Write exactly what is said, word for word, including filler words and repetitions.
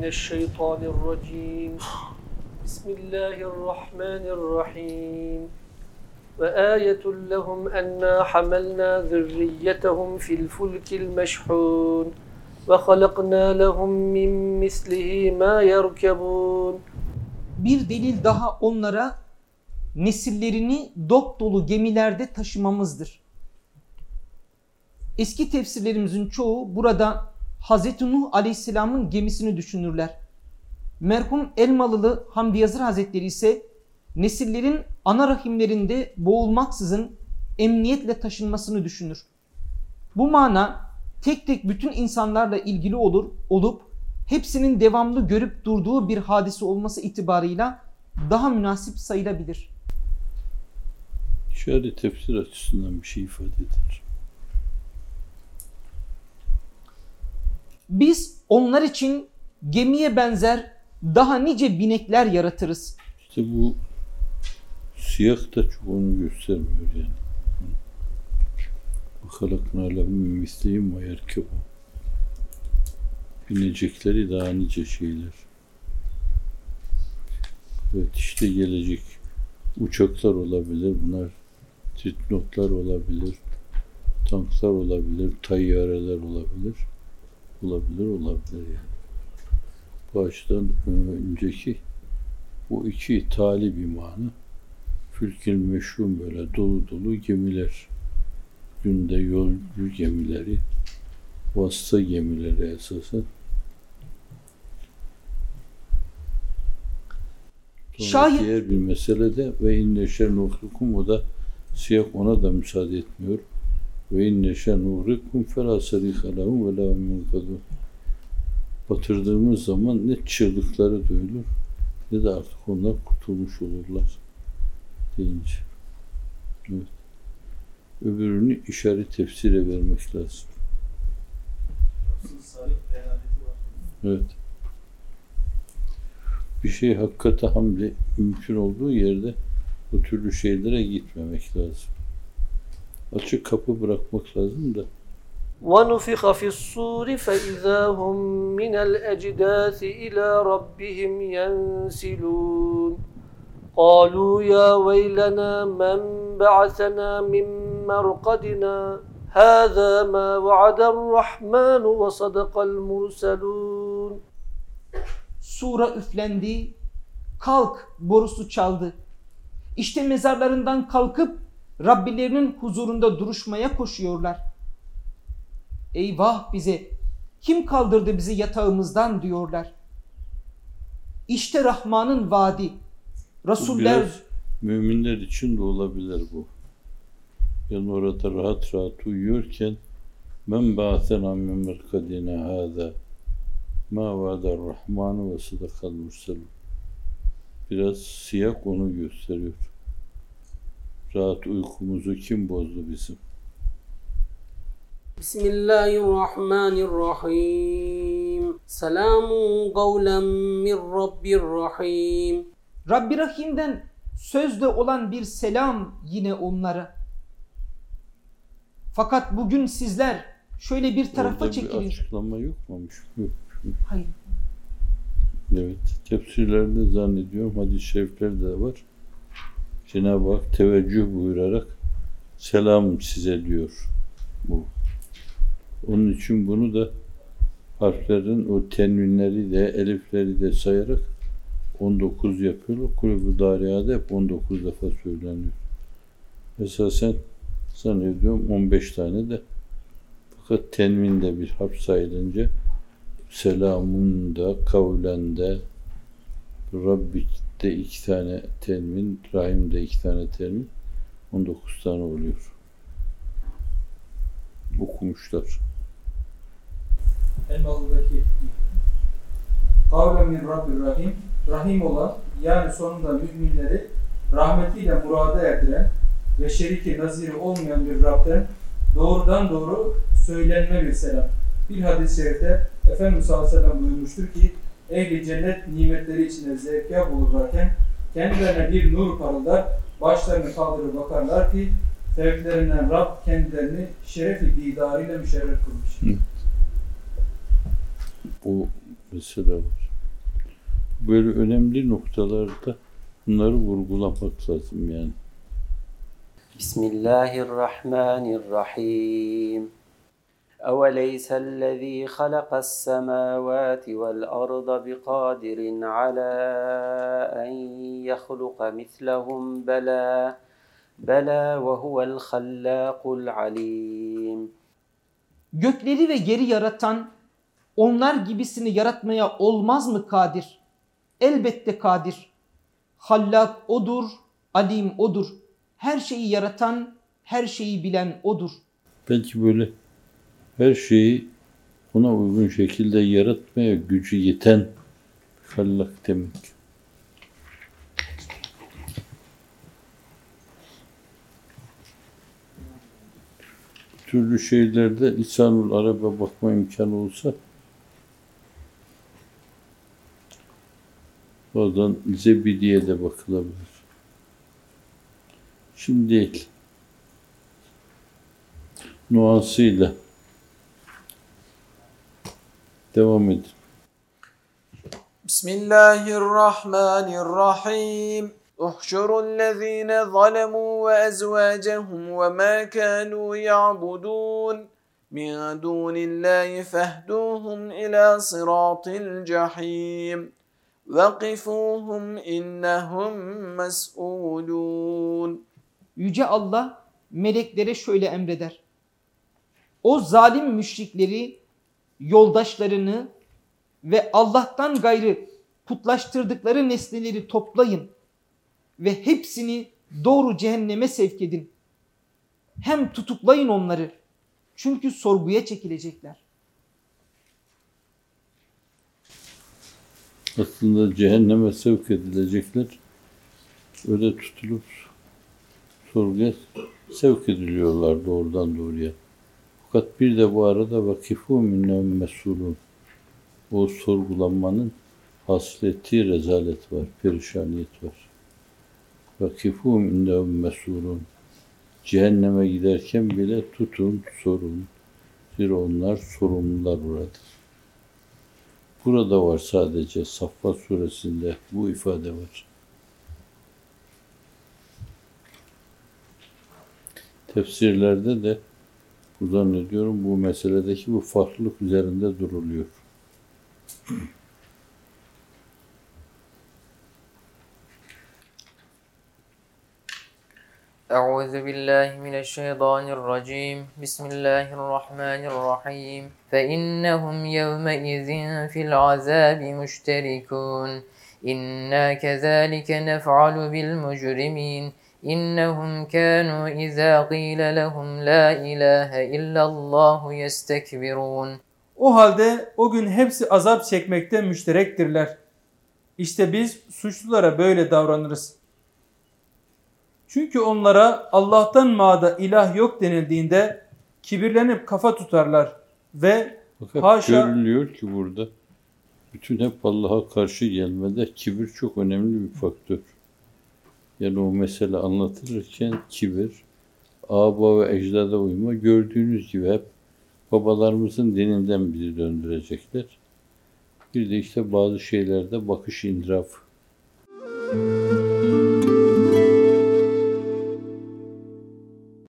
mineşşeytanirracim. Bismillahirrahmanirrahim. Ve ayetun lehum enna hamalna zürriyetehum fil fulkil meşhun ve halakna lehum min mislihi ma yerkebun. Bir delil daha onlara nesillerini dop dolu gemilerde taşımamızdır. Eski tefsirlerimizin çoğu burada Hazreti Nuh Aleyhisselam'ın gemisini düşünürler. Merhum Elmalılı Hamdi Yazır Hazretleri ise nesillerin ana rahimlerinde boğulmaksızın emniyetle taşınmasını düşünür. Bu mana tek tek bütün insanlarla ilgili olur olup hepsinin devamlı görüp durduğu bir hadise olması itibarıyla daha münasip sayılabilir. Şöyle tefsir açısından bir şey ifade eder. Biz onlar için gemiye benzer daha nice binekler yaratırız. İşte bu siyah da çok onu göstermiyor yani. وَخَلَقْنَا لَهُمْ مِثْلِهِمْ وَيَرْكَبُونَ. Binecekleri daha nice şeyler. Evet, işte gelecek uçaklar olabilir, bunlar tritnotlar olabilir, tanklar olabilir, tayyareler olabilir, olabilir, olabilir yani. Bu açıdan önceki bu iki tali bir mana, fülkil meşhum böyle dolu dolu gemiler, günde yolcu gemileri, vasıta gemileri esasen. Şayet diğer bir mesele de ve inneşer nuhrikum, o da siyah ona da müsaade etmiyor. Ve inneşer nuhrikum felâ sarîhe lehum ve lâ minkadûn. Batırdığımız zaman ne çığlıkları duyulur ne de artık onlar kurtulmuş olurlar deyince. Evet. Öbürünü işaret tefsire vermek lazım. Evet. Bir şey hakikate hamle mümkün olduğu yerde bu türlü şeylere gitmemek lazım. Açık kapı bırakmak lazım da. وَنُفِخَ فِي الصُّورِ فَإِذَا هُمْ مِنَ الْأَجْدَاثِ إِلَى رَبِّهِمْ يَنْسِلُونَ قَالُوا يَا وَيْلَنَا مَنْ بَعَثَنَا مِنْ مَرْقَدِنَا هَذَا مَا وَعَدَ الرَّحْمَنُ وَصَدَقَ الْمُرْسَلُونَ. Sura üflendi, kalk borusu çaldı. İşte mezarlarından kalkıp Rabbilerinin huzurunda duruşmaya koşuyorlar. Eyvah bize, kim kaldırdı bizi yatağımızdan diyorlar. İşte Rahman'ın vaadi. Resuller... Biraz müminler için de olabilir bu. Yani orada rahat rahat uyuyorken men ba'athena min merkadina hâzâ ma va'dar rahmanu ve sadakal murselun. Biraz siyah onu gösteriyor. Rahat uykumuzu kim bozdu bizim? Bismillahirrahmanirrahim. Selamun kavlen min Rabbir Rahim. Rabbi Rahim'den sözde olan bir selam yine onlara. Fakat bugün sizler şöyle bir tarafa orada çekilin. Bir açıklama yok mu? Yok. Hayır. Evet. Tefsirlerde zannediyorum hadis-i şeriflerde de var. Cenab-ı Hak teveccüh buyurarak selam size diyor bu. Onun için bunu da harflerin o tenvinleri de elifleri de sayarak on dokuz yapıyorlar. Kulübü Dariya'da hep on dokuz defa söyleniyor. Esasen zannediyorum on beş tane de, fakat tenvinde bir harf sayılınca selamun da, kavlen de, Rabbik'te iki tane tenvin, Rahim'de iki tane tenvin, on dokuz tane oluyor. Okumuşlar. Elmalı'daki kavlen min Rabbir Rahim, Rahim olan, yani sonunda müminleri rahmetiyle murada erdiren ve şeriki naziri olmayan bir Rab'den doğrudan doğru söylenme bir selam. Bir hadis-i şerifte Efendimiz sallallahu aleyhi ve sellem buyurmuştur ki, ehli cennet nimetleri içinde zevkâb olurlarken kendilerine bir nur parıldar, başlarını kaldırıp bakarlar ki fevklerinden Rab kendilerini şeref-i didarıyla müşerref kılmış. Hı. Bu mesele var. Böyle önemli noktalarda bunları vurgulamak lazım yani. Bismillahirrahmanirrahim. أَوَلَيْسَ الَّذ۪ي خَلَقَ السَّمَاوَاتِ وَالْأَرْضَ بِقَادِرٍ عَلَى أَنْ يَخْلُقَ مِثْلَهُمْ بَلَى بَلَى وَهُوَ الْخَلَّاقُ الْعَلِيمُ. Gökleri ve yeri yaratan, onlar gibisini yaratmaya olmaz mı kadir? Elbette kadir. Hallak odur, alim odur. Her şeyi yaratan, her şeyi bilen odur. Belki böyle her şeyi ona uygun şekilde yaratmaya gücü yeten hallak demek. Türlü şeylerde lisanul araba bakma imkanı olsa oradan Zebidi'ye de bakılabilir. Şimdi değil. Nuansıyla devam edin. Bismillahirrahmanirrahim. احشروا الذين ظلموا وأزواجهم وما كانوا يعبدون من دون الله فاهدوهم إلى صراط الجحيم وقفوهم إنهم مسؤولون. Yüce Allah meleklere şöyle emreder. O zalim müşrikleri, yoldaşlarını ve Allah'tan gayrı putlaştırdıkları nesneleri toplayın ve hepsini doğru cehenneme sevk edin. Hem tutuklayın onları. Çünkü sorguya çekilecekler. Aslında cehenneme sevk edilecekler. Öyle tutulup sorguya sevk ediliyorlar doğrudan doğruya. Fakat bir de bu arada وَكِفُوا مِنَّهُمْ مَسْئُولُونَ. O sorgulanmanın hasreti rezalet var, perişaniyet var. وَكِفُوا مِنَّهُمْ مَسْئُولُونَ. Cehenneme giderken bile tutun, sorun. Zira onlar sorumlular buradır. Burada var sadece Saffat suresinde bu ifade var. Tefsirlerde de bu zannediyorum bu meseledeki bu farklılık üzerinde duruluyor. أعوذ بالله من الشيطان الرجيم بسم الله الرحمن الرحيم فإنهم يومئذ في العذاب مشتركون إنا كذلك نفعل بالمجرمين إنهم كانوا إذا قيل لهم لا إله إلا الله يستكبرون. O halde o gün hepsi azap çekmekte müşterektirler. İşte biz suçlulara böyle davranırız. Çünkü onlara Allah'tan mağda ilah yok denildiğinde kibirlenip kafa tutarlar ve Fakat haşa... görülüyor ki burada bütün hep Allah'a karşı gelmede kibir çok önemli bir faktör. Yani o mesele anlatılırken kibir, âba ve ecdada uyma gördüğünüz gibi hep babalarımızın dininden bizi döndürecekler. Bir de işte bazı şeylerde bakış indirafı.